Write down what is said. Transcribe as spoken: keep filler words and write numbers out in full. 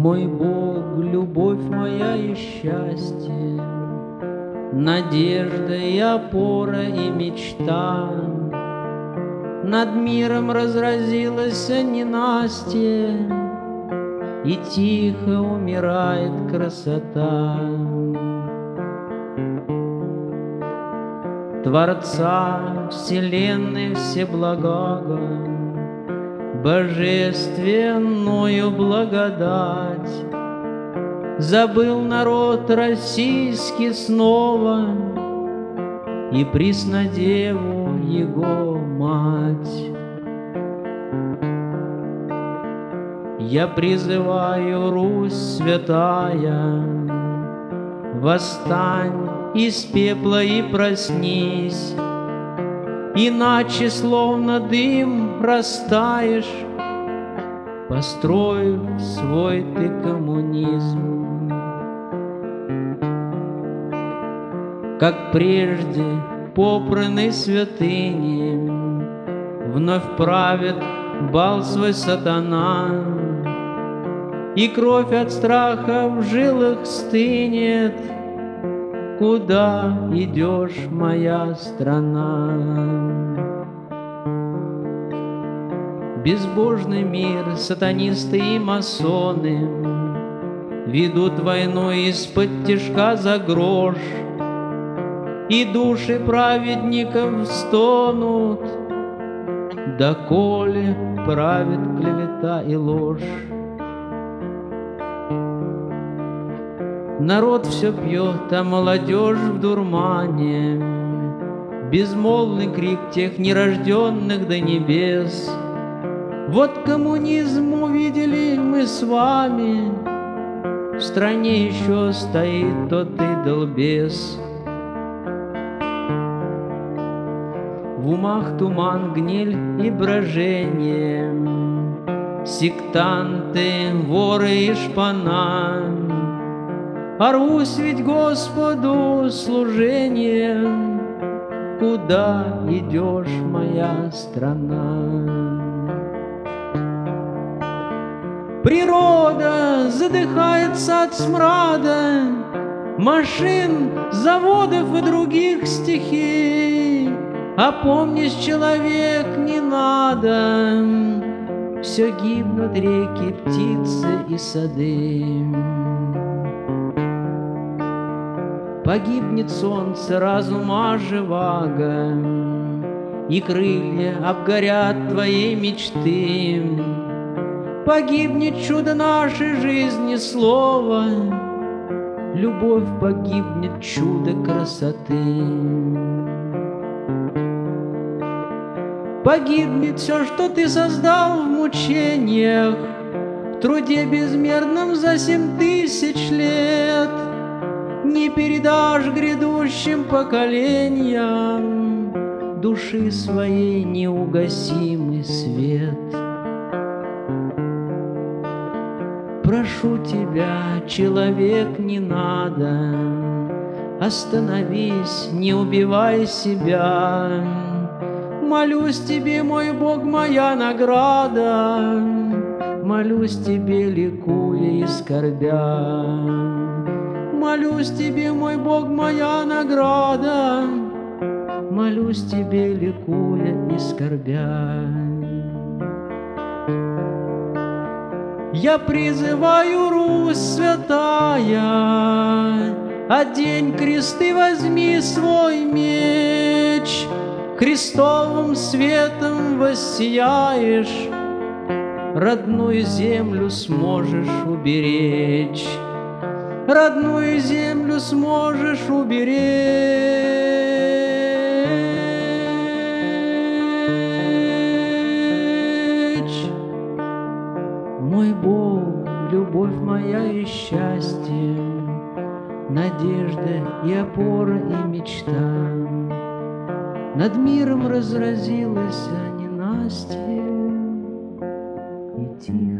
Мой Бог, любовь моя и счастье, надежда и опора и мечта. Над миром разразилась ненастье, и тихо умирает красота. Творца вселенной всеблагого, божественную благодать забыл народ российский снова и Преснодеву его мать. Я призываю, Русь святая, восстань из пепла и проснись, иначе словно дым растаешь, построив свой ты коммунизм. Как прежде попранный святыни вновь правит бал свой сатана, и кровь от страха в жилах стынет. Куда идешь, моя страна? Безбожный мир, сатанисты и масоны ведут войну из-под тишка за грош, и души праведников стонут, доколе правит клевета и ложь. Народ все пьет, а молодежь в дурмане, безмолвный крик тех нерожденных до небес. Вот коммунизм увидели мы с вами, в стране еще стоит тот идол-бес. В умах туман, гниль и брожение, сектанты, воры и шпана. А Русь ведь Господу служение. Куда идешь, моя страна? Природа задыхается от смрада машин, заводов и других стихий. Опомнись, человек, не надо, все гибнут реки, птицы и сады. Погибнет солнце разума живаго, и крылья обгорят твоей мечты. Погибнет чудо нашей жизни слова, любовь погибнет, чудо красоты. Погибнет все, что ты создал в мучениях, в труде безмерном за семь тысяч лет. Не передашь грядущим поколениям души своей неугасимый свет. Прошу тебя, человек, не надо, остановись, не убивай себя. Молюсь тебе, мой Бог, моя награда, молюсь тебе, ликуя и скорбя. Молюсь тебе, мой Бог, моя награда, молюсь тебе, ликуя и скорбя. Я призываю, Русь святая, одень крест и возьми свой меч. Христовым светом воссияешь, родную землю сможешь уберечь. Родную землю сможешь уберечь. Мой Бог, любовь моя и счастье, надежда и опора и мечта. Над миром разразилась ненастье, и тихо